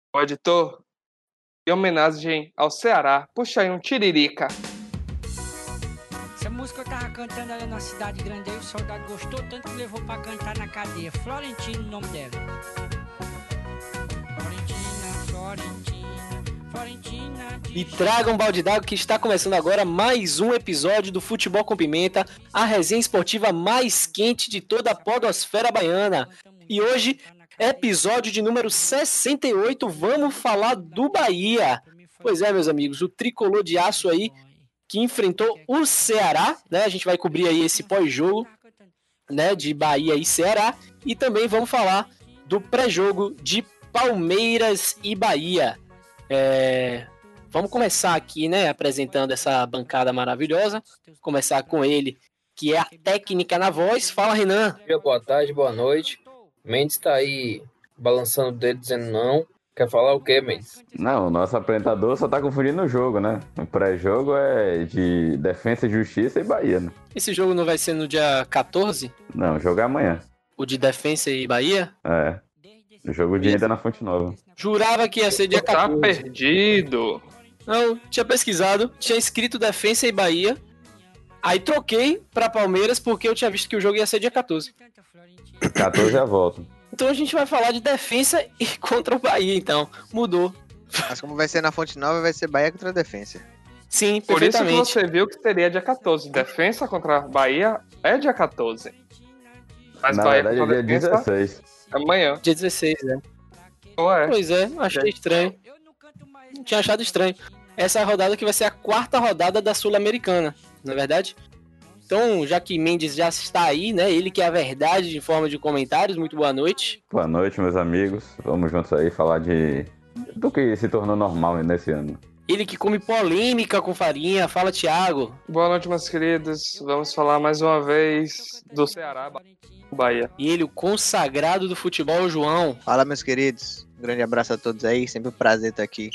O editor, em homenagem ao Ceará, puxa aí um tiririca. Essa música eu tava cantando ali na cidade grande, aí o soldado gostou tanto que levou pra cantar na cadeia. Florentina, o nome dela. Florentina. E traga um balde d'água que está começando agora mais um episódio do Futebol com Pimenta, a resenha esportiva mais quente de toda a podosfera baiana. E hoje, episódio de número 68, vamos falar do Bahia. Pois é, meus amigos, o tricolor de aço aí que enfrentou o Ceará, né? A gente vai cobrir aí esse pós-jogo, né, de Bahia e Ceará, e também vamos falar do pré-jogo de Palmeiras e Bahia. Vamos começar aqui, né, apresentando essa bancada maravilhosa. Começar com ele, que é a técnica na voz. Fala, Renan. Bom dia, boa tarde, boa noite. Mendes tá aí balançando o dedo, dizendo não. Quer falar o quê, Mendes? Não, o nosso apresentador só tá confundindo o jogo, né? O pré-jogo é de Defensa e Justiça e Bahia, né? Esse jogo não vai ser no dia 14? Não, o jogo é amanhã. O de Defensa e Bahia? É. O jogo de ida na Fonte Nova. Jurava que ia ser dia 14. Tá perdido. Não, tinha pesquisado, tinha escrito Defensa e Bahia. Aí troquei pra Palmeiras porque eu tinha visto que o jogo ia ser dia 14. 14 é a volta. Então a gente vai falar de Defensa e contra o Bahia, então. Mudou. Mas como vai ser na Fonte Nova, vai ser Bahia contra a Defensa. Sim, Por isso que perfeitamente. você viu que seria dia 14. Defensa contra a Bahia é dia 14. Mas Na Bahia verdade contra é a dia Defensa 16. é amanhã. Dia 16, né? Ué. Pois é, achei estranho. Tinha achado estranho. Essa é a rodada que vai ser a quarta rodada da Sul-Americana, não é verdade? Então, já que Mendes já está aí, né? Ele que é a verdade em forma de comentários. Muito boa noite. Boa noite, meus amigos. Vamos juntos aí falar do que se tornou normal nesse ano. Ele que come polêmica com farinha. Fala, Thiago. Boa noite, meus queridos. Vamos falar mais uma vez do Ceará, Bahia. E ele, o consagrado do futebol, o João. Fala, meus queridos. Um grande abraço a todos aí. Sempre um prazer estar aqui.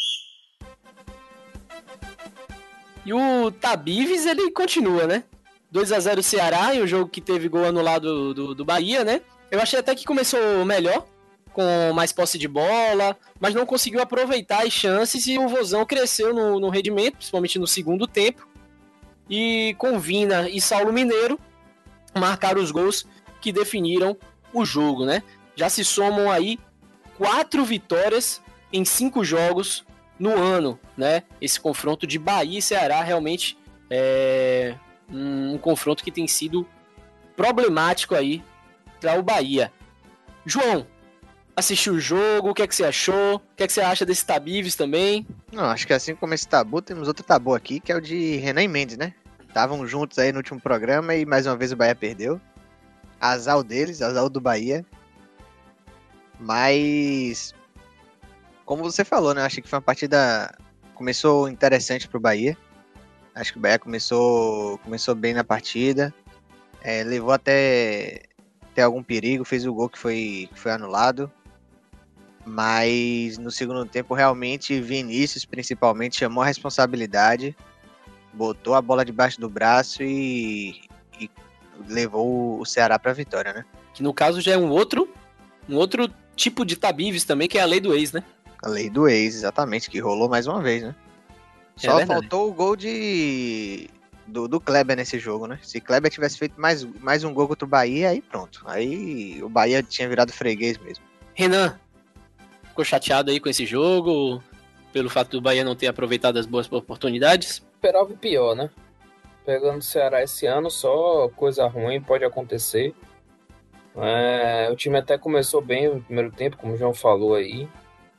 E o Tabives, ele continua, né? 2-0 Ceará, em um jogo que teve gol anulado do Bahia, né? Eu achei até que começou melhor, com mais posse de bola, mas não conseguiu aproveitar as chances e o Vozão cresceu no rendimento, principalmente no segundo tempo. E com Vina e Saulo Mineiro marcaram os gols que definiram o jogo, né? Já se somam aí 4 vitórias em 5 jogos no ano, né? Esse confronto de Bahia e Ceará realmente é um confronto que tem sido problemático aí para o Bahia. João, assistiu o jogo, o que é que você achou? O que é que você acha desse Tabives também? Não, acho que assim como esse tabu, temos outro tabu aqui, que é o de Renan e Mendes, né? Estavam juntos aí no último programa e mais uma vez o Bahia perdeu. Azar deles, azar do Bahia. Mas, como você falou, né? Acho que foi uma partida... Começou interessante pro Bahia. Acho que o Bahia começou bem na partida. Levou até algum perigo, fez o gol que foi anulado. Mas no segundo tempo, realmente, Vinícius, principalmente, chamou a responsabilidade. Botou a bola debaixo do braço e levou o Ceará pra vitória, né? Que no caso já é um outro tipo de Tabives também, que é a lei do ex, né? A lei do ex, exatamente, que rolou mais uma vez, né? Só verdade. faltou o gol do Kleber nesse jogo, né? Se Kleber tivesse feito mais um gol contra o Bahia, aí pronto. Aí o Bahia tinha virado freguês mesmo. Renan, ficou chateado aí com esse jogo, pelo fato do Bahia não ter aproveitado as boas oportunidades? Esperava o pior, né? Pegando o Ceará esse ano, só coisa ruim pode acontecer. O time até começou bem no primeiro tempo, como o João falou aí.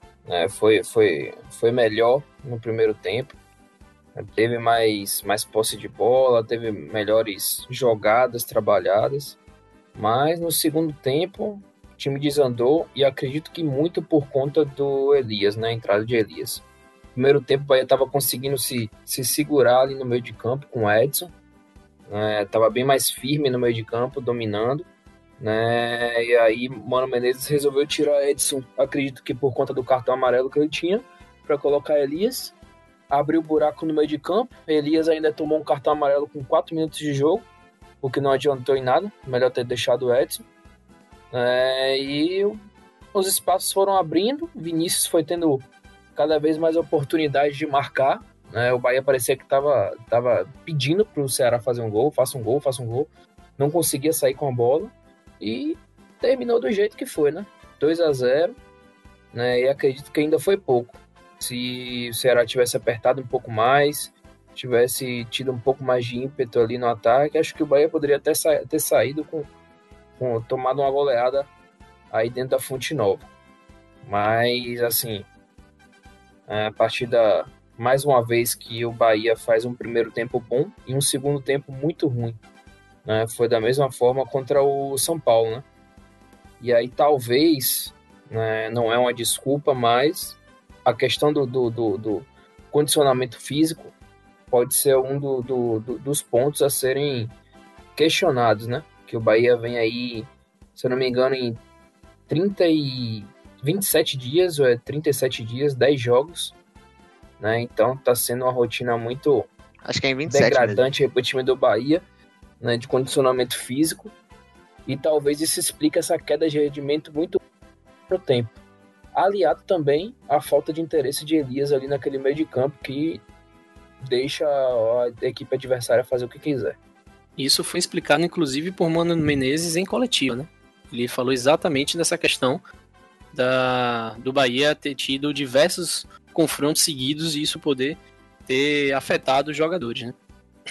Foi melhor no primeiro tempo. Teve mais posse de bola, teve melhores jogadas trabalhadas. Mas no segundo tempo, o time desandou e acredito que muito por conta do Elias, né? A entrada de Elias. No primeiro tempo, o Bahia estava conseguindo se segurar ali no meio de campo com o Edson. Estava bem mais firme no meio de campo, dominando. Né? E aí, Mano Menezes resolveu tirar Edson, acredito que por conta do cartão amarelo que ele tinha, para colocar Elias. Abriu o buraco no meio de campo. Elias ainda tomou um cartão amarelo com 4 minutos de jogo, o que não adiantou em nada. Melhor ter deixado o Edson. E os espaços foram abrindo, Vinícius foi tendo cada vez mais oportunidade de marcar, né? O Bahia parecia que estava pedindo para o Ceará fazer um gol, faça um gol, não conseguia sair com a bola e terminou do jeito que foi, né? 2-0, né? E acredito que ainda foi pouco. Se o Ceará tivesse apertado um pouco mais, tivesse tido um pouco mais de ímpeto ali no ataque, acho que o Bahia poderia até ter saído tomado uma goleada aí dentro da Fonte Nova. Mas, assim, a partida, mais uma vez que o Bahia faz um primeiro tempo bom e um segundo tempo muito ruim, né? Foi da mesma forma contra o São Paulo, né? E aí talvez, né, não é uma desculpa, mas a questão do condicionamento físico pode ser um dos pontos a serem questionados, né? Que o Bahia vem aí, se eu não me engano, em 27 dias, ou 37 dias, 10 jogos, né? Então tá sendo uma rotina muito Acho que é em 27 degradante para o time do Bahia, né? De condicionamento físico, e talvez isso explique essa queda de rendimento muito pro tempo. Aliado também à falta de interesse de Elias ali naquele meio de campo, que deixa a equipe adversária fazer o que quiser. Isso foi explicado, inclusive, por Mano Menezes em coletiva, né? Ele falou exatamente dessa questão do Bahia ter tido diversos confrontos seguidos e isso poder ter afetado os jogadores, né?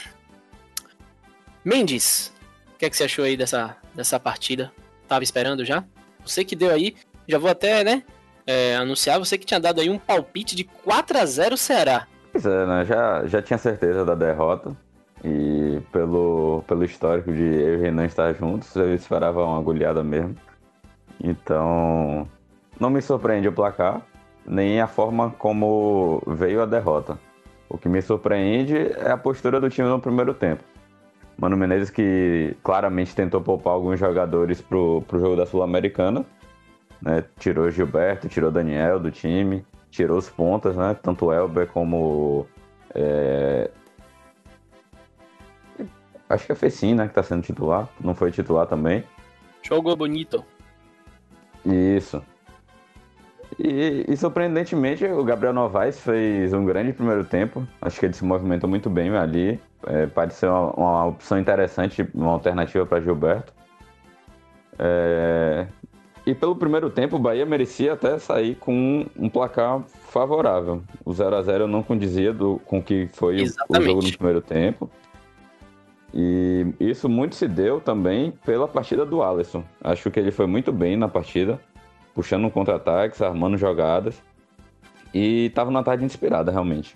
Mendes, o que é que você achou aí dessa partida? Tava esperando já? Você que deu aí, já vou até, né, anunciar, você que tinha dado aí um palpite de 4-0 Ceará. Pois é, né? Já tinha certeza da derrota. E pelo histórico de eu e Renan estar juntos, eu esperava uma goleada mesmo. Então, não me surpreende o placar, nem a forma como veio a derrota. O que me surpreende é a postura do time no primeiro tempo. Mano Menezes, que claramente tentou poupar alguns jogadores pro jogo da Sul-Americana, né? Tirou Gilberto, tirou Daniel do time, tirou os pontas, né? Tanto o Elber como... acho que é Fecim, né? Que tá sendo titular. Não foi titular também. Jogou bonito. Isso. E surpreendentemente, o Gabriel Novaes fez um grande primeiro tempo. Acho que ele se movimentou muito bem ali. Pode ser uma opção interessante, uma alternativa para Gilberto. E pelo primeiro tempo, o Bahia merecia até sair com um placar favorável. O 0-0 não condizia com o que foi o jogo no primeiro tempo. E isso muito se deu também pela partida do Alisson. Acho que ele foi muito bem na partida, puxando contra-ataques, armando jogadas. E estava numa tarde inspirada, realmente.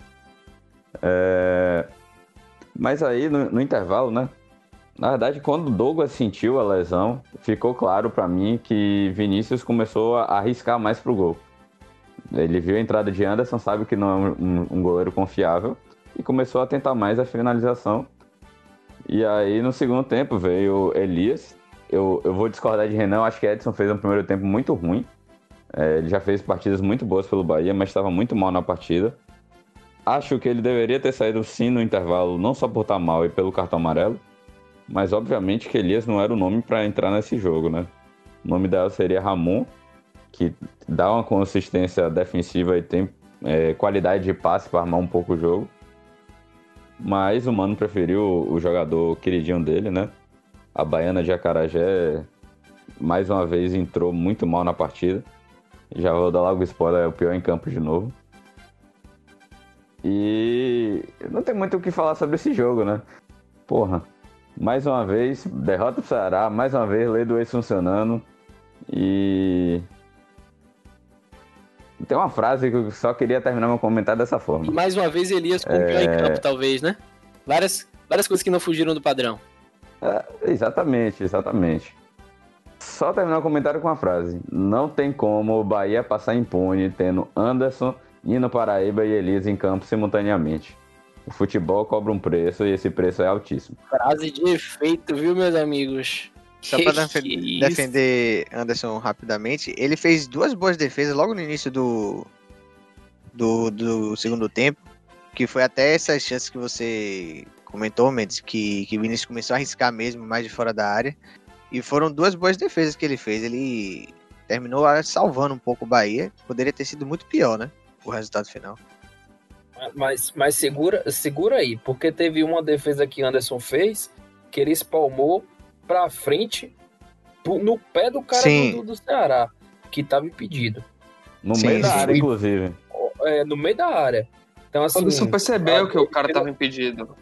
Mas aí, no intervalo, né? Na verdade, quando o Douglas sentiu a lesão, ficou claro para mim que Vinícius começou a arriscar mais pro gol. Ele viu a entrada de Anderson, sabe que não é um goleiro confiável, e começou a tentar mais a finalização. E aí, no segundo tempo, veio Elias. Eu vou discordar de Renan, acho que Edson fez um primeiro tempo muito ruim. Ele já fez partidas muito boas pelo Bahia, mas estava muito mal na partida. Acho que ele deveria ter saído sim no intervalo, não só por estar mal e pelo cartão amarelo, mas obviamente que Elias não era o nome para entrar nesse jogo, né? O nome dela seria Ramon, que dá uma consistência defensiva e tem qualidade de passe para armar um pouco o jogo. Mas o Mano preferiu o jogador queridinho dele, né? A Baiana de Acarajé, mais uma vez, entrou muito mal na partida. Já vou dar logo spoiler, é o pior em campo de novo. E não tem muito o que falar sobre esse jogo, né? Porra, mais uma vez, derrota pro Ceará, mais uma vez, lei do ex funcionando. E tem uma frase que eu só queria terminar meu comentário dessa forma. E mais uma vez Elias com o pior em campo, talvez, né? Várias coisas que não fugiram do padrão. Exatamente. Só terminar o comentário com uma frase. Não tem como o Bahia passar impune tendo Anderson, Nino Paraíba e Elias em campo simultaneamente. O futebol cobra um preço e esse preço é altíssimo. Frase de efeito, viu, meus amigos? Só para defender Anderson rapidamente, ele fez duas boas defesas logo no início do segundo tempo, que foi até essas chances que você comentou, Mendes, que Vinícius começou a arriscar mesmo, mais de fora da área, e foram duas boas defesas que ele fez. Ele terminou salvando um pouco o Bahia. Poderia ter sido muito pior, né? O resultado final. Mas segura aí, porque teve uma defesa que Anderson fez, que ele espalmou pra frente, no pé do cara do Ceará, que tava impedido. No meio da área, inclusive. No meio da área. Então, assim, Quando você percebeu que o cara tava impedido.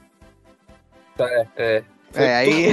Aí...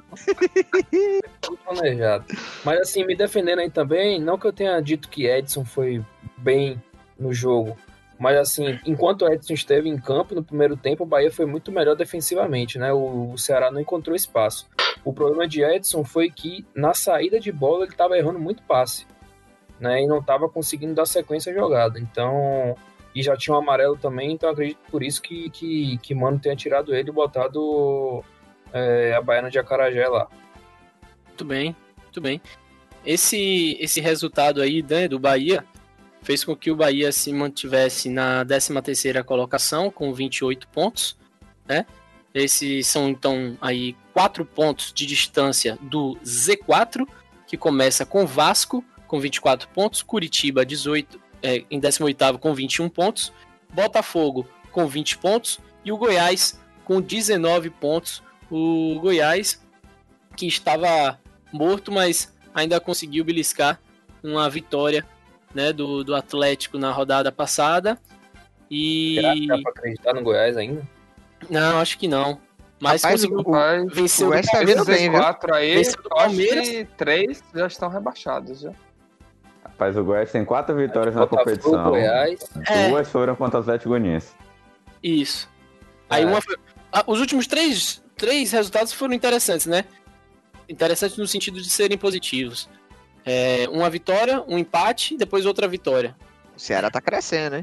Tudo planejado. Mas assim, me defendendo aí também, não que eu tenha dito que Edson foi bem no jogo, mas assim, enquanto o Edson esteve em campo no primeiro tempo, o Bahia foi muito melhor defensivamente, né? O Ceará não encontrou espaço. O problema de Edson foi que na saída de bola ele estava errando muito passe, né? E não estava conseguindo dar sequência à jogada. Então, e já tinha um amarelo também, então acredito por isso que Mano tenha tirado ele e botado a Baiana de Acarajé lá. Muito bem, muito bem. Esse resultado aí, né, do Bahia fez com que o Bahia se mantivesse na 13ª colocação com 28 pontos, né? Esses são então aí 4 pontos de distância do Z4, que começa com Vasco com 24 pontos, Curitiba 18 em 18º com 21 pontos, Botafogo com 20 pontos e o Goiás com 19 pontos. O Goiás, que estava morto, mas ainda conseguiu beliscar uma vitória, né, do Atlético na rodada passada. Será que dá pra acreditar no Goiás ainda? Não, acho que não. Mas Rapaz, conseguiu vencer o Goiás tá vindo bem, viu? 4 aí, Venceu do eu acho Palmeiras. que 3 já estão rebaixados, já. Rapaz, o Goiás tem 4 vitórias na Botafogo, competição. Goiás. 2 foram contra o Atlético Goianiense. Isso. Aí uma foi... os últimos três resultados foram interessantes, né? Interessantes no sentido de serem positivos. Uma vitória, um empate, depois outra vitória. O Ceará tá crescendo, né?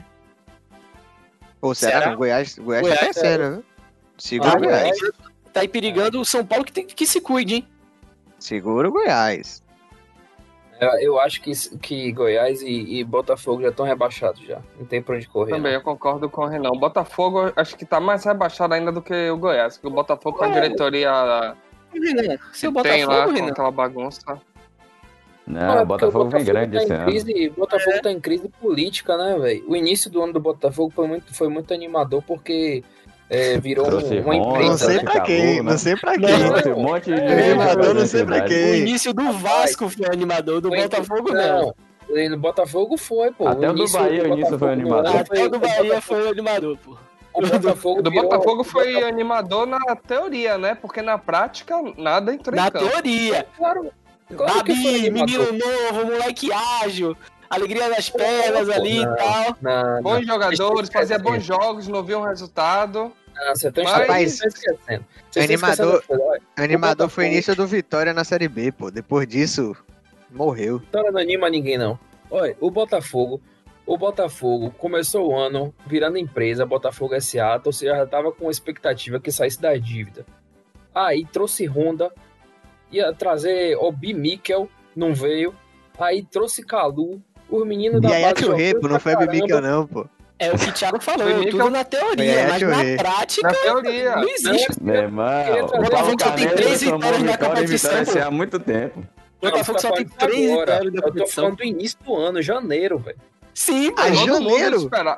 O Ceará não, o Goiás tá crescendo, viu? Segura o Goiás. Tá aí perigando o São Paulo, que tem que se cuide, hein? Segura o Goiás. Eu acho que Goiás e Botafogo já estão rebaixados já. Não tem pra onde correr. Também eu concordo com o Renan. O Botafogo acho que tá mais rebaixado ainda do que o Goiás. Porque o Botafogo com a diretoria Se o tem lá Botafogo, com Renan. aquela bagunça. Não, o Botafogo vem grande esse ano. O Botafogo tá em crise política, né, velho? O início do ano do Botafogo foi muito animador porque virou Trouxe uma Rony, empresa. Não sei né? pra quem, Acabou, não sei pra Trouxe quem. um monte de Animador, não sei pra publicidade. quem. O início do Vasco foi animador, do Botafogo não. No Botafogo foi, pô. Até o do Bahia, o início foi animador. Até o do Bahia foi animador, pô. O Botafogo Do virou- Botafogo foi animador na teoria, né? Porque na prática nada entrou Na em campo. teoria. Claro que foi Babi, animador. menino novo, moleque ágil, alegria das pernas ali e tal. Não, Bons jogadores, Vocês fazia esquecem. bons jogos, não viu um resultado. você tá Rapaz, esquecendo. Animador foi Botafogo. início do Vitória na Série B, pô. Depois disso, morreu. Vitória não anima ninguém, não. Olha, o Botafogo começou o ano virando empresa, Botafogo SA, ou seja, já tava com expectativa que saísse da dívida. Aí trouxe Honda, ia trazer Obi Mikel, não veio. Aí trouxe Calu, os meninos da E aí é base tio Rei, jogando pô, não pra foi a Bibica caramba. não, pô. É o que o Thiago falou, Foi tudo na teoria, mas na Rei. prática Na teoria. não existe. Meu irmão, Queria o trazer Paulo Botafogo só tem Canelo 3 transformou vitórias na Vitória em competição, Vitória pô. SA há muito tempo. O Botafogo só tem 3 vitórias da Eu tô competição. falando do início do ano, janeiro, velho. Sim, pô. Ah, Todo janeiro? mundo espera.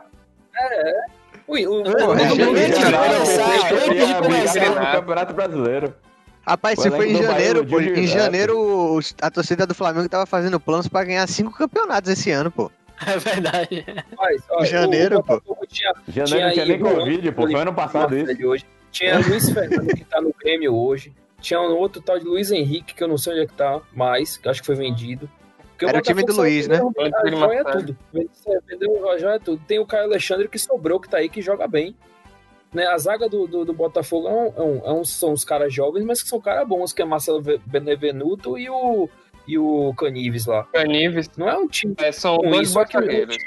Todo é mundo janeiro, antes de caralho. começar, antes de começar. no Campeonato Brasileiro. Rapaz, se Foi foi em lá no Bahia, janeiro, no pô. dia de Em verdade. janeiro, a torcida do Flamengo tava fazendo planos pra ganhar 5 campeonatos esse ano, pô. É verdade. Mas, olha, Janeiro, o Botafogo tinha Janeiro não tinha aí nem Juan Covid, pô. Foi ano passado isso. de hoje. Tinha Luiz Fernando que tá no Grêmio hoje. Tinha um outro tal de Luiz Henrique, que eu não sei onde é que tá mais, que acho que foi vendido. Porque Era o time do Botafogo Luiz, só né? vendeu a joia é tudo. Vendeu a joia é tudo. Tem o Caio Alexandre que sobrou, que tá aí, que joga bem. Né? A zaga do Botafogo são os caras jovens, mas que são caras bons, que é Marcelo Benevenuto e o Canives lá. Canives. Não é um time São ruim, dois só que zagueiros.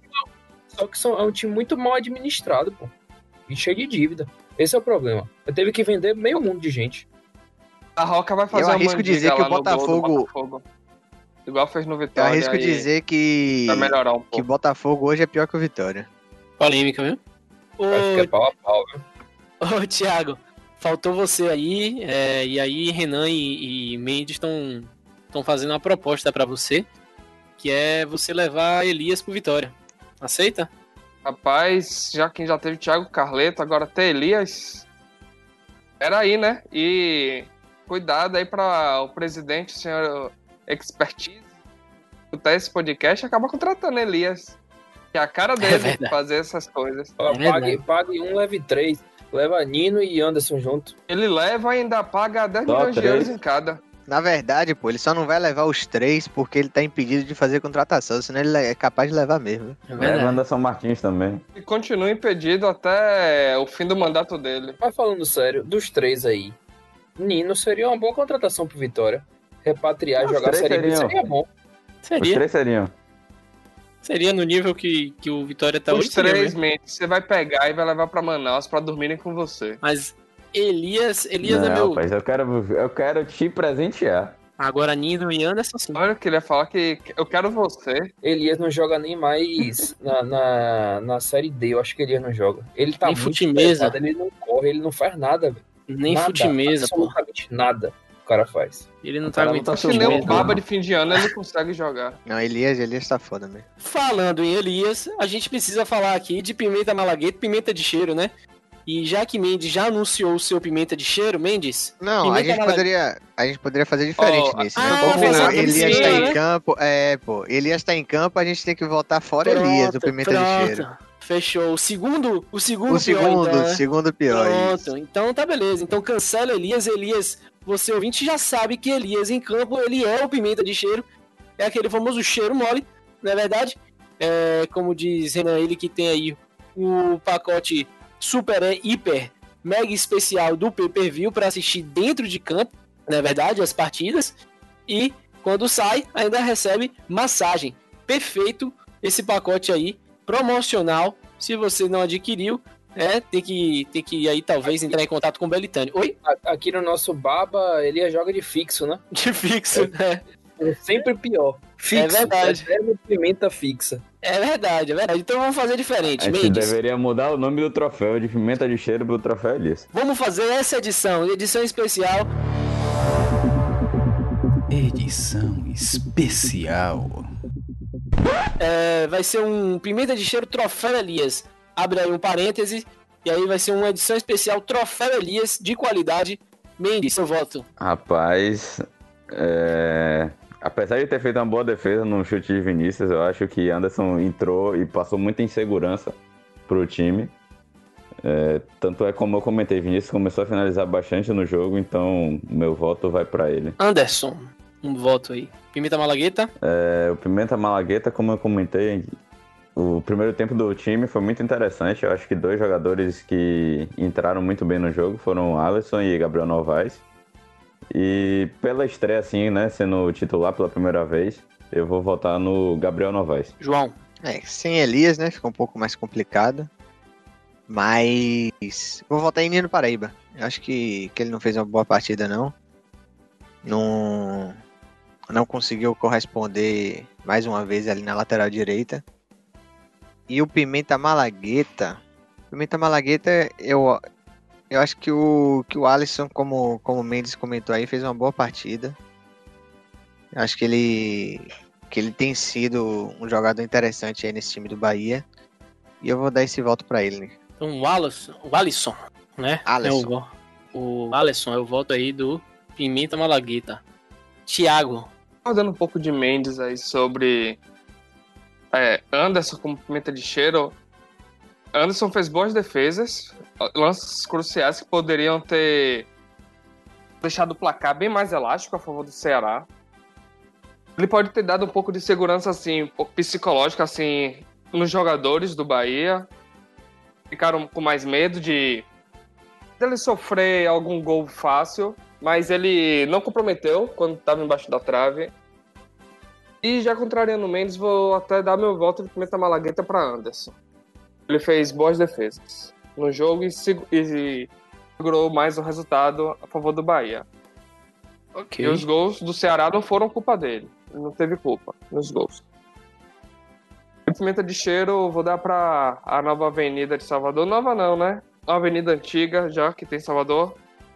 é um time muito mal administrado, pô. E cheio de dívida. Esse é o problema. Eu teve que vender meio mundo de gente. A Roca vai fazer Eu uma arrisco mandiga dizer que lá o no gol do Botafogo- Botafogo. Igual fez no Eu Vitória. arrisco aí dizer que vai melhorar um que pouco. Botafogo hoje é pior que o Vitória. Polêmica, viu? Acho que é pau a pau, viu? Ô, Thiago, faltou você aí, e aí Renan e Mendes estão estão fazendo uma proposta pra você, que é você levar Elias pro Vitória. Aceita? Rapaz, já quem já teve Thiago Carleto, agora tem Elias. Peraí, né? E cuidado aí para o presidente, o senhor Expertise, escutar esse podcast e acaba contratando Elias. Que é a cara dele fazer essas coisas. Ó, pague um, leve 3. Leva Nino e Anderson junto. Ele leva e ainda paga 10 milhões de euros em cada. Na verdade, pô, ele só não vai levar os 3 porque ele tá impedido de fazer contratação, senão ele é capaz de levar mesmo. Leva Anderson Martins também. E continua impedido até o fim do mandato dele. Mas falando sério, dos 3 aí, Nino seria uma boa contratação pro Vitória. Repatriar e jogar a Série B seria bom. Os 3 seriam. Seria no nível que o Vitória tá hoje. Os 3, Mendes, você vai pegar e vai levar pra Manaus pra dormirem com você. Mas Elias Não, é meu... Rapaz, eu quero te presentear. Agora Nino e Anderson, sim. Olha, eu queria falar que eu quero você. Elias não joga nem mais na Série D, eu acho que Elias não joga. Ele tá Nem muito fute-mesa. pesado, ele não corre, ele não faz nada, velho. Nem Nada, fute-mesa, pô. absolutamente nada o cara faz. Ele não O tá cara não aguentando. Acho que nem um mesmo. baba de fim de ano ele consegue jogar. Não, Elias tá foda mesmo. Falando em Elias, a gente precisa falar aqui de pimenta malagueta e pimenta de cheiro, né? E já que Mendes já anunciou o seu pimenta de cheiro, Mendes... Não, a gente poderia fazer diferente Oh, nisso, né? ah, Como fazer Elias assim, tá né? em campo, Elias tá em campo, a gente tem que voltar fora Elias, o pimenta de cheiro. Fechou. O segundo O pior, segundo, então, né? segundo pior. Isso. Pronto, então tá beleza. Então cancela Elias, você ouvinte já sabe que Elias em campo, ele é o pimenta de cheiro, é aquele famoso cheiro mole, não é verdade? É, como diz Renan, ele que tem aí o pacote super, hiper, mega especial do pay-per-view para assistir dentro de campo, não é verdade? As partidas, e quando sai, ainda recebe massagem. Perfeito esse pacote aí, promocional. Se você não adquiriu, tem que aí talvez entrar em contato com o Belitani. Oi? Aqui no nosso Baba, ele joga de fixo, né? De fixo, É sempre pior. Fixo. É verdade. Eterno pimenta fixa. É verdade. Então vamos fazer diferente, A gente Mendes. deveria mudar o nome do troféu de pimenta de cheiro pro troféu Elias. Vamos fazer essa edição especial. Edição especial. Vai ser um pimenta de cheiro troféu Elias. Abre aí um parêntese. E aí vai ser uma edição especial troféu Elias de qualidade. Mendes, seu voto. Rapaz, apesar de ter feito uma boa defesa no chute de Vinícius, eu acho que Anderson entrou e passou muita insegurança pro time. Tanto é como eu comentei, Vinícius começou a finalizar bastante no jogo, então meu voto vai pra ele. Anderson, um voto aí. Pimenta malagueta. O Pimenta Malagueta, como eu comentei, o primeiro tempo do time foi muito interessante. Eu acho que 2 jogadores que entraram muito bem no jogo foram o Alisson e Gabriel Novaes. E pela estreia, assim, né, sendo titular pela primeira vez, eu vou votar no Gabriel Novaes. João. Sem Elias, né? Fica um pouco mais complicado. Mas vou votar em Nino Paraíba. Eu acho que ele não fez uma boa partida, não. Não conseguiu corresponder mais uma vez ali na lateral direita. E o Pimenta Malagueta. Eu acho que o Alisson, como o Mendes comentou aí, fez uma boa partida. Eu acho que ele tem sido um jogador interessante aí nesse time do Bahia. E eu vou dar esse voto pra ele, né? Então o Alisson, né? Alisson. O Alisson é o voto aí do Pimenta Malagueta. Thiago. Dando um pouco de Mendes aí sobre Anderson como pimenta de cheiro. Anderson fez boas defesas, lances cruciais que poderiam ter deixado o placar bem mais elástico a favor do Ceará. Ele pode ter dado um pouco de segurança, assim, um pouco psicológica, assim, nos jogadores do Bahia. Ficaram com mais medo de ele sofrer algum gol fácil, mas ele não comprometeu quando estava embaixo da trave. E já contrariando o Mendes, vou até dar meu voto de pimenta malagueta para Anderson. Ele fez boas defesas no jogo e segurou mais o resultado a favor do Bahia. Ok. E os gols do Ceará não foram culpa dele. Ele não teve culpa nos gols. E pimenta de cheiro, vou dar para a nova avenida de Salvador. Nova não, né? Uma avenida antiga já que tem em Salvador.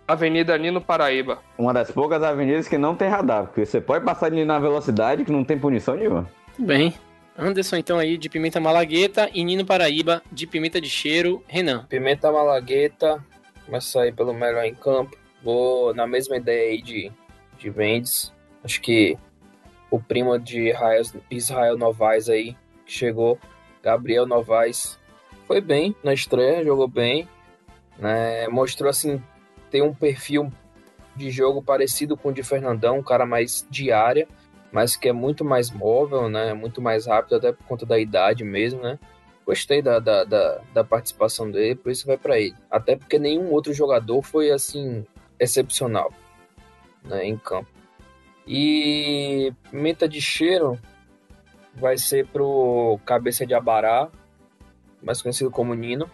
Avenida Nino Paraíba. Uma das poucas avenidas que não tem radar, porque você pode passar ali na velocidade que não tem punição nenhuma. Tudo bem. Anderson, então, aí, de Pimenta Malagueta. E Nino Paraíba, de Pimenta de Cheiro. Renan. Pimenta Malagueta, começa aí pelo melhor em campo. Vou na mesma ideia aí de Mendes. Acho que o primo de Israel Novaes aí, que chegou, Gabriel Novaes, foi bem na estreia, jogou bem, né? Mostrou, assim, tem um perfil de jogo parecido com o de Fernandão, um cara mais de área, mas que é muito mais móvel, né? Muito mais rápido, até por conta da idade mesmo, né? Gostei da participação dele, por isso vai para ele. Até porque nenhum outro jogador foi, assim, excepcional, né, em campo. E Pimenta de Cheiro vai ser pro Cabeça de Abará, mais conhecido como Nino.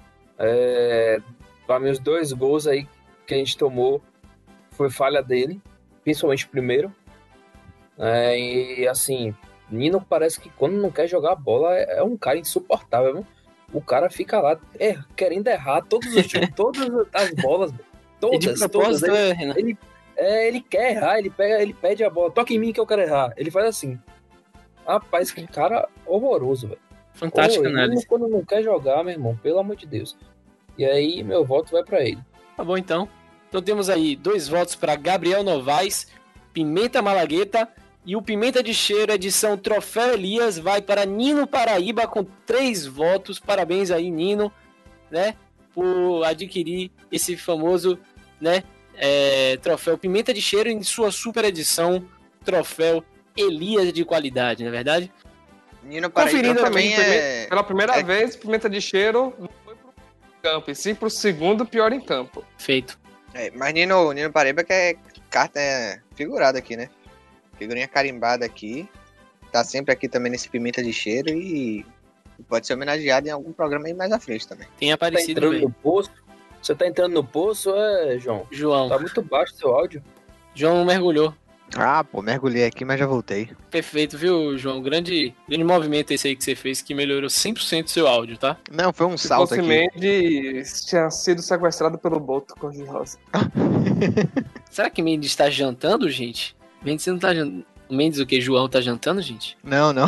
Para mim, os 2 gols aí que a gente tomou foi falha dele, principalmente o primeiro. E assim, Nino parece que quando não quer jogar a bola é um cara insuportável, viu? O cara fica lá querendo errar todos os jogos, todas as bolas, todas. Ele quer errar, ele pede a bola, toca em mim que eu quero errar. Ele faz assim. Rapaz, que cara horroroso, velho. Fantástica análise. Quando não quer jogar, meu irmão, pelo amor de Deus. E aí, meu voto vai pra ele. Tá bom, então. Então temos aí 2 votos para Gabriel Novaes, Pimenta Malagueta, e o Pimenta de Cheiro, edição Troféu Elias, vai para Nino Paraíba com 3 votos. Parabéns aí, Nino, né, por adquirir esse famoso, né, troféu Pimenta de Cheiro em sua super edição Troféu Elias de qualidade, não é verdade? Nino Paraíba também pela primeira vez, Pimenta de Cheiro não foi pro campo, e sim pro segundo pior em campo. Feito. Mas Nino Paraíba que é carta figurada aqui, né? Figurinha carimbada aqui. Tá sempre aqui também nesse Pimenta de Cheiro e pode ser homenageado em algum programa aí mais à frente também. Tem aparecido tá no poço. Você tá entrando no poço, João? João. Tá muito baixo o seu áudio. João mergulhou. Mergulhei aqui, mas já voltei. Perfeito, viu, João? Grande movimento esse aí que você fez, que melhorou 100% o seu áudio, tá? Não, foi um salto aqui. Mendes tinha sido sequestrado pelo Boto Cor-de-Rosa. Será que Mendes está jantando, gente? Mendes, você não tá jantando? Mendes, o que? João tá jantando, gente? Não. Não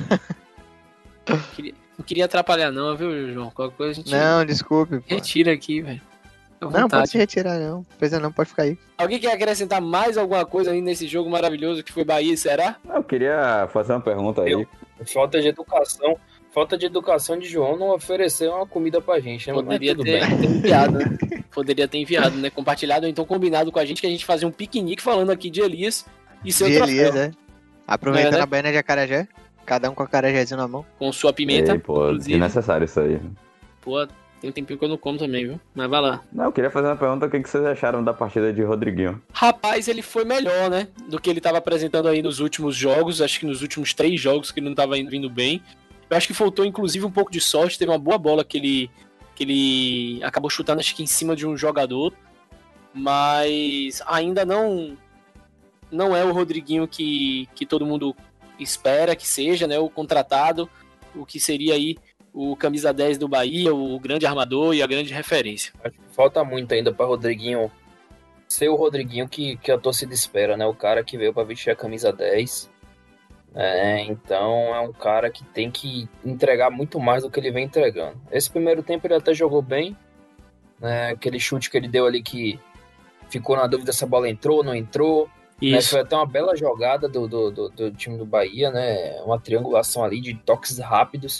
queria atrapalhar não, viu, João? Qualquer coisa a gente... Não, desculpe, pô. Retira aqui, velho. Não, pode se retirar, não. Precisa não, pode ficar aí. Alguém quer acrescentar mais alguma coisa aí nesse jogo maravilhoso que foi Bahia e Ceará? Eu queria fazer uma pergunta aí. Falta de educação de João não oferecer uma comida pra gente, né? Poderia ter enviado, né? Poderia ter enviado, né? Compartilhado, ou então combinado com a gente que a gente fazia um piquenique falando aqui de Elias e seu troféu. Elias, Aproveitando a baiana de acarajé, cada um com a acarajézinho na mão. Com sua pimenta. Ei, pô, desnecessário isso aí. Pô, tem um tempinho que eu não como também, viu? Mas vai lá. Não, eu queria fazer uma pergunta, o que vocês acharam da partida de Rodriguinho? Rapaz, ele foi melhor, né? Do que ele tava apresentando aí nos últimos jogos. Acho que nos últimos 3 jogos que ele não tava vindo bem. Eu acho que faltou, inclusive, um pouco de sorte. Teve uma boa bola que ele acabou chutando, acho que em cima de um jogador. Mas ainda não é o Rodriguinho que todo mundo espera que seja, né? O contratado, o que seria aí o camisa 10 do Bahia, o grande armador e a grande referência. Acho que falta muito ainda para Rodriguinho ser o Rodriguinho que a torcida espera, né? O cara que veio para vestir a camisa 10. Então é um cara que tem que entregar muito mais do que ele vem entregando. Esse primeiro tempo ele até jogou bem, né? Aquele chute que ele deu ali que ficou na dúvida se a bola entrou ou não entrou. Né? Foi até uma bela jogada do time do Bahia, né? Uma triangulação ali de toques rápidos.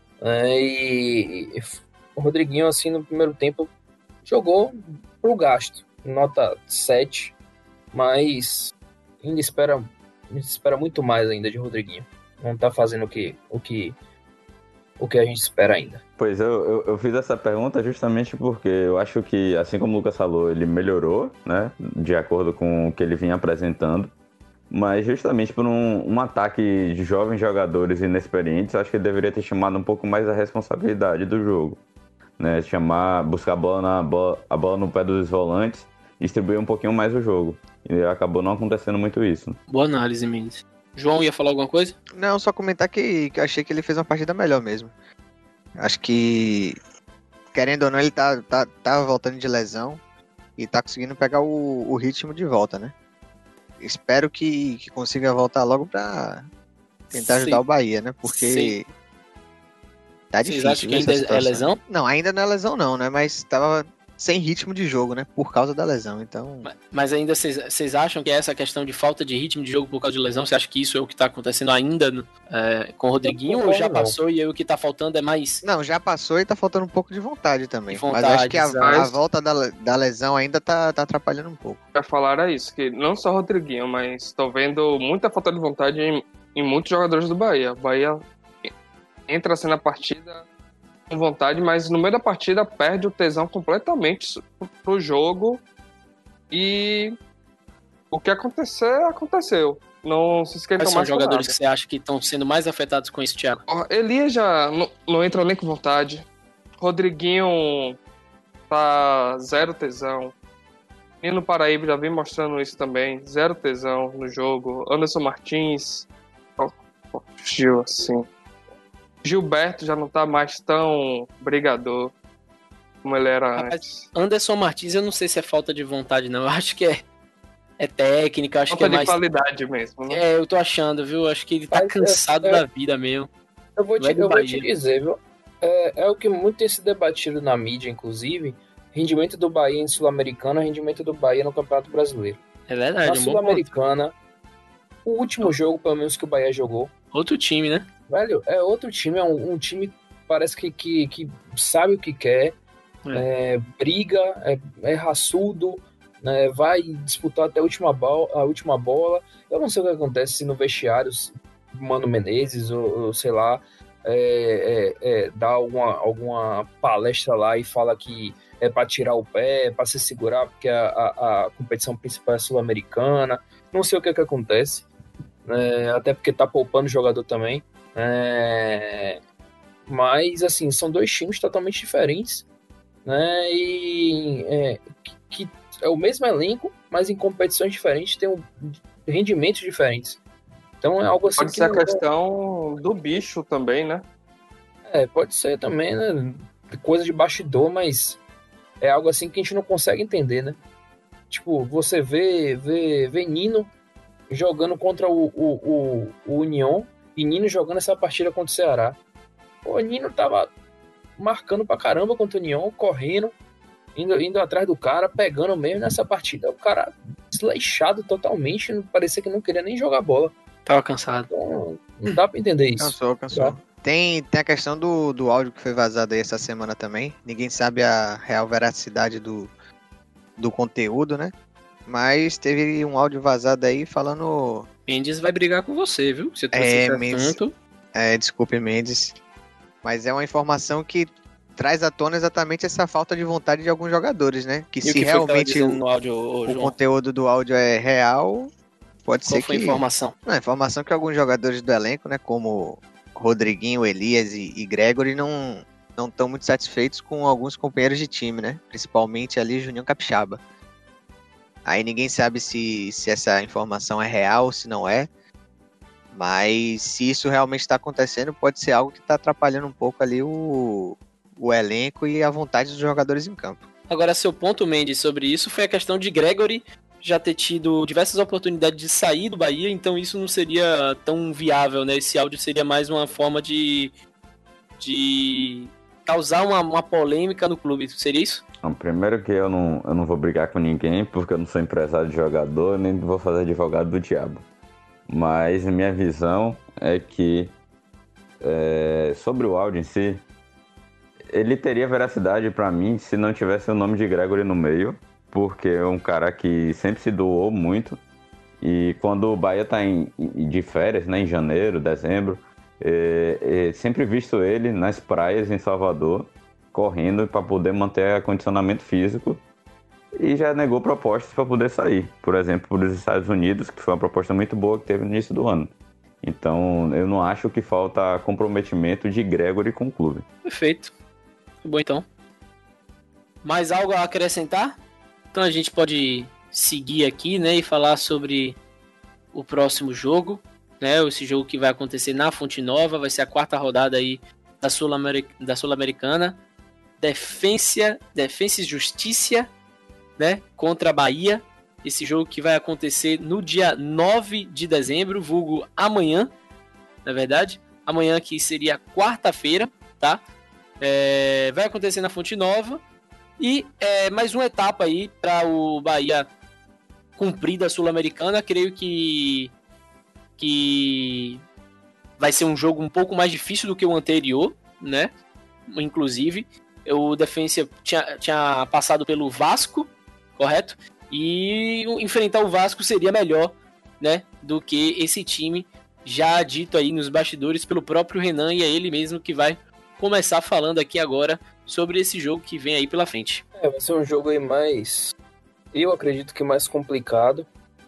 E o Rodriguinho, assim, no primeiro tempo jogou pro gasto, nota 7, mas ainda espera muito mais ainda de Rodriguinho. Não tá fazendo o que a gente espera ainda. Pois eu fiz essa pergunta justamente porque eu acho que, assim como o Lucas falou, ele melhorou, né, de acordo com o que ele vinha apresentando. Mas justamente por um ataque de jovens jogadores inexperientes, acho que ele deveria ter chamado um pouco mais a responsabilidade do jogo. Né? Buscar a bola no pé dos volantes e distribuir um pouquinho mais o jogo. E acabou não acontecendo muito isso. Boa análise, Mendes. João, ia falar alguma coisa? Não, só comentar que eu achei que ele fez uma partida melhor mesmo. Acho que, querendo ou não, ele tá voltando de lesão. e tá conseguindo pegar o ritmo de volta, né? Espero que consiga voltar logo pra tentar ajudar o Bahia, né? Porque tá Vocês difícil. acham que essa ainda é situação. lesão? Não, ainda não é lesão não, né? Mas tava sem ritmo de jogo, né? Por causa da lesão, então... Mas ainda vocês acham que essa questão de falta de ritmo de jogo por causa de lesão, você acha que isso é o que tá acontecendo ainda com o Rodriguinho, ou já passou e aí o que tá faltando é mais... Não, já passou e tá faltando um pouco de vontade também. De vontade, mas eu acho que a exato. volta da lesão ainda tá atrapalhando um pouco. Pra falar é isso, que não só o Rodriguinho, mas tô vendo muita falta de vontade em muitos jogadores do Bahia. O Bahia entra assim na partida com vontade, mas no meio da partida perde o tesão completamente pro jogo e o que acontecer, aconteceu. Não se esquentam Quais são mais os jogadores com que você acha que estão sendo mais afetados com isso, Thiago? nada. Elias já não entra nem com vontade. Rodriguinho tá zero tesão. Nino Paraíba já vem mostrando isso também. Zero tesão no jogo. Anderson Martins. Gil, assim. Gilberto já não tá mais tão brigador como ele era antes. Anderson Martins, eu não sei se é falta de vontade, não. Eu acho que é técnica, acho Falta que é de mais... qualidade mesmo, né? É, eu tô achando, viu? Acho que ele tá Mas, cansado da vida mesmo. Eu vou Vai te do Bahia. dizer, viu? É o que muito tem se debatido na mídia, inclusive. Rendimento do Bahia em Sul-Americana, rendimento do Bahia no Campeonato Brasileiro. É Na verdade, um bom ponto. Sul-Americana, o último jogo, pelo menos, que o Bahia jogou, Outro time, né? velho, é outro time, é um time que parece que sabe o que quer, briga, é raçudo, né, vai disputar até a última bola. Eu não sei o que acontece se no vestiário Mano Menezes ou sei lá, dá alguma palestra lá e fala que é para tirar o pé, para se segurar, porque a competição principal é sul-americana. Não sei o que acontece, até porque tá poupando o jogador também. Mas, assim, são dois times totalmente diferentes, né? E que é o mesmo elenco, mas em competições diferentes, tem rendimentos diferentes. Então é algo assim Pode que ser a não- questão do bicho também, né? pode ser também, né? Coisa de bastidor, mas é algo assim que a gente não consegue entender, né? Tipo, você vê Nino jogando contra o União e Nino jogando essa partida contra o Ceará. O Nino tava marcando pra caramba contra o União, correndo, indo atrás do cara, pegando mesmo nessa partida. O cara desleixado totalmente, parecia que não queria nem jogar bola. Tava cansado. Então, não dá pra entender isso. Cansou. Tem a questão do áudio que foi vazado aí essa semana também. Ninguém sabe a real veracidade do conteúdo, né? Mas teve um áudio vazado aí falando... Mendes vai brigar com você, viu? Você trouxe É, esse Mendes. assunto. Desculpe, Mendes. Mas é uma informação que traz à tona exatamente essa falta de vontade de alguns jogadores, né? Que E o se que foi que tava realmente dizendo no áudio, ô, o João? conteúdo do áudio é real, pode Qual ser foi a que... informação? Não, a informação é que alguns jogadores do elenco, né, como Rodriguinho, Elias e Gregory, não estão muito satisfeitos com alguns companheiros de time, né? Principalmente ali Juninho Capixaba. Aí ninguém sabe se essa informação é real ou se não é. Mas se isso realmente está acontecendo, pode ser algo que está atrapalhando um pouco ali o elenco e a vontade dos jogadores em campo. Agora, seu ponto, Mendes, sobre isso foi a questão de Gregory já ter tido diversas oportunidades de sair do Bahia, então isso não seria tão viável, né? Esse áudio seria mais uma forma de causar uma polêmica no clube, seria isso? Não, primeiro que eu não vou brigar com ninguém, porque eu não sou empresário de jogador, nem vou fazer advogado do diabo. Mas a minha visão é que, sobre o áudio em si, ele teria veracidade pra mim se não tivesse o nome de Gregory no meio, porque é um cara que sempre se doou muito, e quando o Bahia tá de férias, né, em janeiro, dezembro, sempre visto ele nas praias em Salvador, correndo para poder manter condicionamento físico, e já negou propostas para poder sair, por exemplo, para os Estados Unidos, que foi uma proposta muito boa que teve no início do ano. Então, eu não acho que falta comprometimento de Gregory com o clube. Perfeito. Bom, então. Mais algo a acrescentar? Então a gente pode seguir aqui, né, e falar sobre o próximo jogo, né, esse jogo que vai acontecer na Fonte Nova, vai ser a 4ª rodada aí da Sul-Americana. Defensa e Justiça né, contra a Bahia. Esse jogo que vai acontecer no dia 9 de dezembro, vulgo amanhã, na verdade. Amanhã que seria quarta-feira, tá? Vai acontecer na Fonte Nova. E mais uma etapa aí para o Bahia cumprir da Sul-Americana. Creio que vai ser um jogo um pouco mais difícil do que o anterior, né? Inclusive, o Defensa tinha passado pelo Vasco, correto? E enfrentar o Vasco seria melhor, né, do que esse time já dito aí nos bastidores pelo próprio Renan, e é ele mesmo que vai começar falando aqui agora sobre esse jogo que vem aí pela frente. Vai ser um jogo aí mais, eu acredito que mais complicado,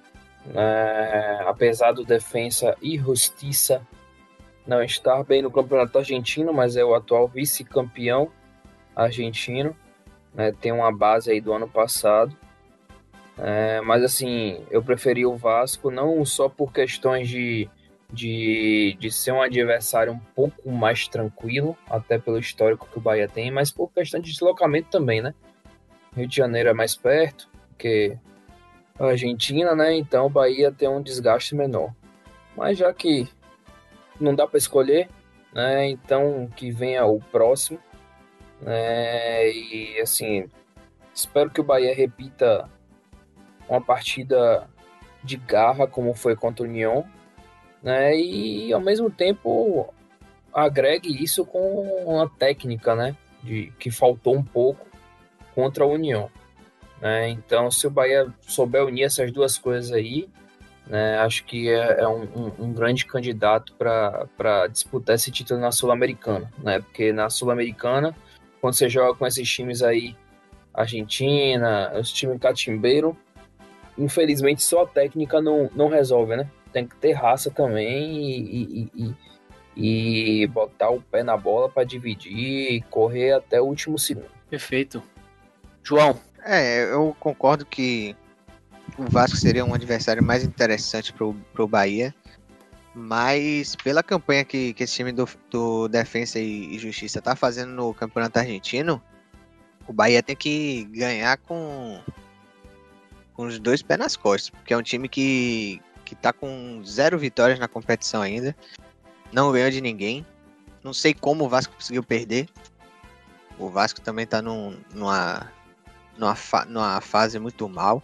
apesar do Defensa e Justiça não estar bem no campeonato argentino, mas é o atual vice-campeão argentino, né, tem uma base aí do ano passado. Mas assim, eu preferi o Vasco não só por questões de ser um adversário um pouco mais tranquilo, até pelo histórico que o Bahia tem, mas por questão de deslocamento também, né? Rio de Janeiro é mais perto que a Argentina, né? Então o Bahia tem um desgaste menor. Mas já que não dá para escolher, né? Então que venha o próximo, né? E assim, espero que o Bahia repita uma partida de garra como foi contra o União, né? E ao mesmo tempo agregue isso com a técnica, né? Que faltou um pouco contra a União, né? Então, se o Bahia souber unir essas duas coisas aí, né, acho que é um grande candidato para disputar esse título na Sul-Americana, né? Porque na Sul-Americana, quando você joga com esses times aí, Argentina, os times catimbeiro, infelizmente só a técnica não resolve, né? Tem que ter raça também e botar o pé na bola para dividir e correr até o último segundo. Perfeito. João? Eu concordo que o Vasco seria um adversário mais interessante pro Bahia, mas pela campanha que esse time do Defensa e Justiça tá fazendo no Campeonato Argentino, o Bahia tem que ganhar com os dois pés nas costas, porque é um time que tá com 0 vitórias na competição ainda, não ganhou de ninguém, não sei como o Vasco conseguiu perder. O Vasco também tá numa fase muito mal,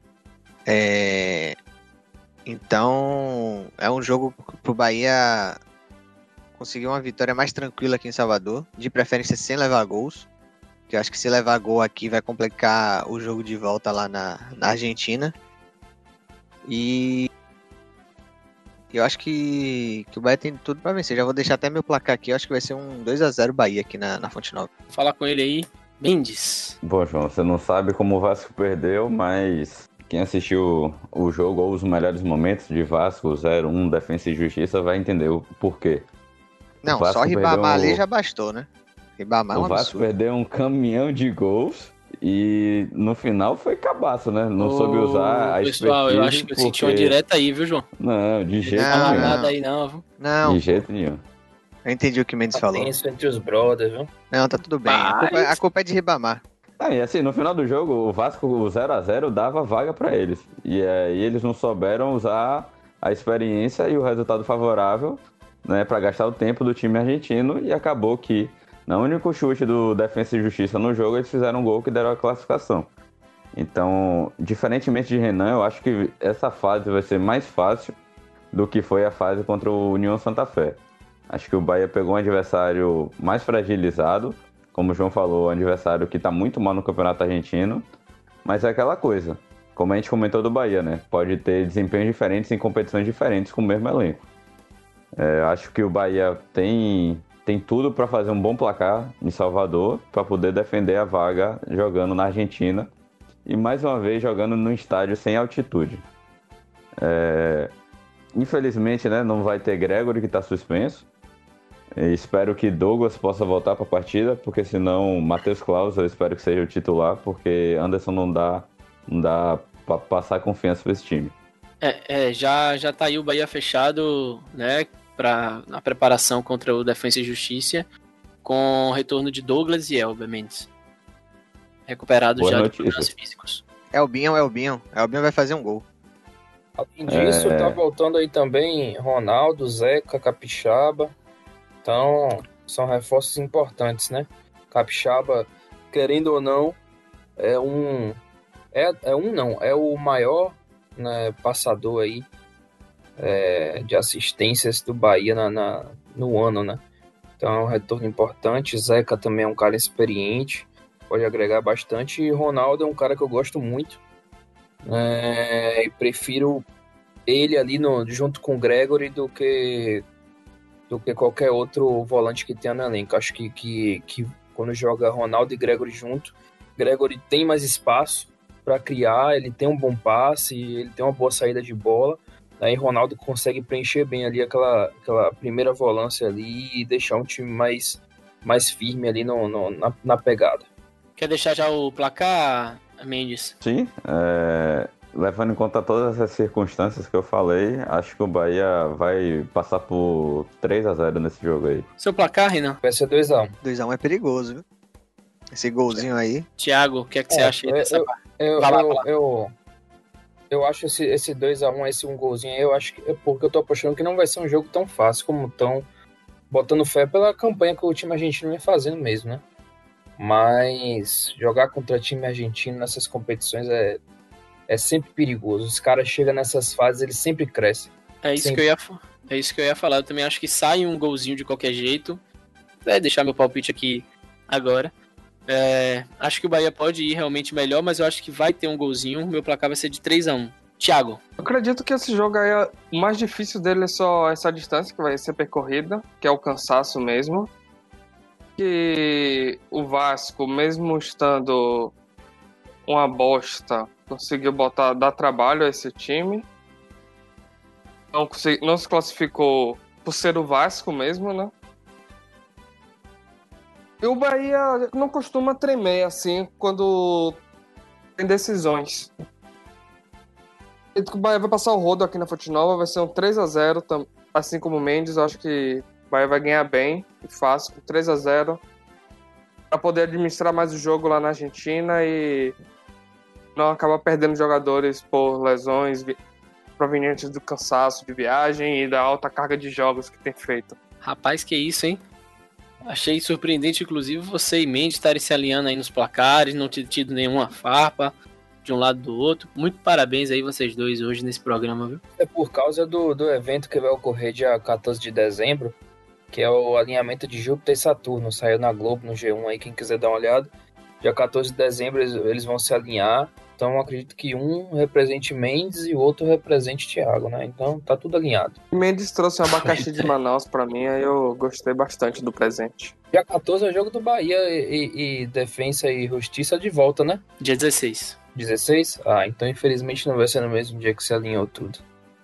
então é um jogo pro Bahia conseguir uma vitória mais tranquila aqui em Salvador, de preferência sem levar gols, que eu acho que se levar gol aqui vai complicar o jogo de volta lá na Argentina. E eu acho que o Bahia tem tudo pra vencer. Já vou deixar até meu placar aqui. Eu acho que vai ser um 2-0 Bahia aqui na Fonte Nova. Vou falar com ele aí. Mendes. Bom, João, você não sabe como o Vasco perdeu, mas quem assistiu o jogo ou os melhores momentos de Vasco 0-1, Defensa e Justiça vai entender o porquê. Não, só Ribamar ali já bastou, né? Ribamar é um o Vasco absurdo. perdeu um caminhão de gols e no final foi cabaço, né? Não soube usar a pessoal, eu acho que eu senti uma direta aí, viu, João? Não, de jeito Não, nenhum. Nada aí não, viu? Não, De jeito nenhum. eu entendi o que o Mendes falou. Isso entre os brothers, viu? Não, tá tudo bem. A culpa é de Ribamar. E assim, no final do jogo, o Vasco, o 0-0 dava vaga pra eles. E aí eles não souberam usar a experiência e o resultado favorável, né, pra gastar o tempo do time argentino, e acabou que no único chute do Defensa e Justiça no jogo, eles fizeram um gol que deram a classificação. Então, diferentemente de Renan, eu acho que essa fase vai ser mais fácil do que foi a fase contra o União Santa Fé. Acho que o Bahia pegou um adversário mais fragilizado, como o João falou, um adversário que está muito mal no Campeonato Argentino, mas é aquela coisa, como a gente comentou do Bahia, né? Pode ter desempenhos diferentes em competições diferentes com o mesmo elenco. Acho que o Bahia tem tudo para fazer um bom placar em Salvador, para poder defender a vaga jogando na Argentina e mais uma vez jogando num estádio sem altitude. Infelizmente, né, não vai ter Gregory, que está suspenso. Espero que Douglas possa voltar para a partida, porque senão Matheus Claus eu espero que seja o titular, porque Anderson não dá para passar confiança para esse time. Já tá aí o Bahia fechado, né, na preparação contra o Defensa e Justiça, com o retorno de Douglas e Elber Mendes, recuperados Boa já notícia. de problemas físicos. Elbinho. Elbinho vai fazer um gol. Além disso, tá voltando aí também Ronaldo, Zeca, Capixaba. Então, são reforços importantes, né? Capixaba, querendo ou não, é o maior, né, passador aí de assistências do Bahia no ano, né? Então é um retorno importante. Zeca também é um cara experiente, pode agregar bastante. E Ronaldo é um cara que eu gosto muito. E prefiro ele ali junto com o Gregory do que qualquer outro volante que tenha no elenco. Acho que quando joga Ronaldo e Gregory junto, Gregory tem mais espaço para criar, ele tem um bom passe, ele tem uma boa saída de bola. Aí Ronaldo consegue preencher bem ali aquela primeira volância ali e deixar um time mais firme ali na pegada. Quer deixar já o placar, Mendes? Sim, levando em conta todas as circunstâncias que eu falei, acho que o Bahia vai passar por 3-0 nesse jogo aí. Seu placar, Renan? Vai ser 2-1. 2x1 é perigoso, viu? Esse golzinho aí. Thiago, o que é que você acha dessa parte? Eu acho esse 2x1, esse um golzinho aí, eu acho que é porque eu tô apostando que não vai ser um jogo tão fácil como estão botando fé pela campanha que o time argentino vem fazendo mesmo, né? Mas jogar contra time argentino nessas competições é sempre perigoso. Os caras chegam nessas fases, eles sempre crescem. É isso que eu ia falar. Eu também acho que sai um golzinho de qualquer jeito. Deixar meu palpite aqui agora. Acho que o Bahia pode ir realmente melhor, mas eu acho que vai ter um golzinho. Meu placar vai ser de 3-1. Thiago. Eu acredito que esse jogo aí, o mais difícil dele é só essa distância que vai ser percorrida, que é o cansaço mesmo. Que o Vasco, mesmo estando uma bosta, conseguiu dar trabalho a esse time. Não se classificou por ser o Vasco mesmo, né? E o Bahia não costuma tremer assim quando tem decisões. O Bahia vai passar o rodo aqui na Fonte Nova, vai ser um 3-0, assim como o Mendes. Eu acho que o Bahia vai ganhar bem e fácil, 3-0, para poder administrar mais o jogo lá na Argentina e não acabar perdendo jogadores por lesões provenientes do cansaço de viagem e da alta carga de jogos que tem feito. Rapaz, que isso, hein? Achei surpreendente, inclusive, você e Mendes estarem se alinhando aí nos placares, não ter tido nenhuma farpa de um lado do outro. Muito parabéns aí vocês dois hoje nesse programa, viu? É por causa do evento que vai ocorrer dia 14 de dezembro, que é o alinhamento de Júpiter e Saturno. Saiu na Globo, no G1 aí, quem quiser dar uma olhada. Dia 14 de dezembro eles vão se alinhar. Então eu acredito que um represente Mendes e o outro represente Thiago, né? Então tá tudo alinhado. Mendes trouxe um abacaxi de Manaus pra mim, aí eu gostei bastante do presente. Dia 14 é o jogo do Bahia e Defensa e Justiça de volta, né? Dia 16. 16? Ah, então infelizmente não vai ser no mesmo dia que se alinhou tudo.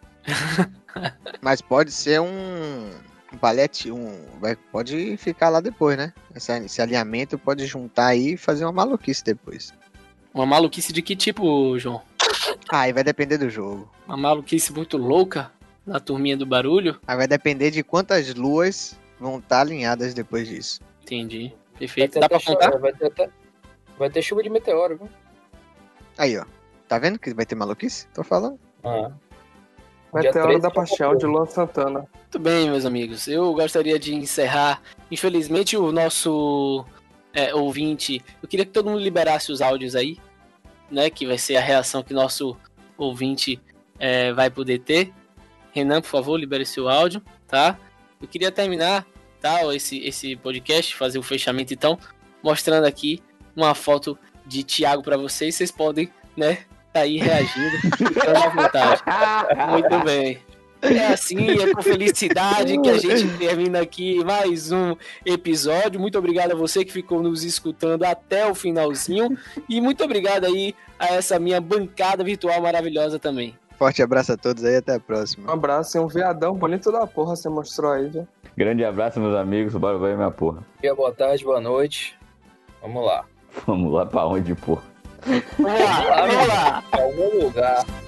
Mas pode ser palete, pode ficar lá depois, né? Esse alinhamento pode juntar aí e fazer uma maluquice depois. Uma maluquice de que tipo, João? Aí vai depender do jogo. Uma maluquice muito louca na turminha do barulho? Aí vai depender de quantas luas vão estar alinhadas depois disso. Entendi. Perfeito. Dá pra contar? Vai ter chuva de meteoro, viu? Aí, ó. Tá vendo que vai ter maluquice? Tô falando. Meteoro da Paixão, de Luan Santana. Muito bem, meus amigos. Eu gostaria de encerrar. Infelizmente, o nosso ouvinte... Eu queria que todo mundo liberasse os áudios aí, né? Que vai ser a reação que nosso ouvinte vai poder ter. Renan, por favor, libere seu áudio, tá? Eu queria terminar, tá? Esse podcast, fazer o fechamento, então, mostrando aqui uma foto de Thiago pra vocês. Vocês podem, né? Tá aí reagindo, ficando à vontade. Muito bem. É assim, é com felicidade que a gente termina aqui mais um episódio. Muito obrigado a você que ficou nos escutando até o finalzinho. E muito obrigado aí a essa minha bancada virtual maravilhosa também. Forte abraço a todos aí, até a próxima. Um abraço e um viadão bonito da porra você mostrou aí, viu? Grande abraço, meus amigos. Bora ver minha porra. Boa tarde, boa noite. Vamos lá. Vamos lá pra onde, porra? Vamos lá. Em algum lugar.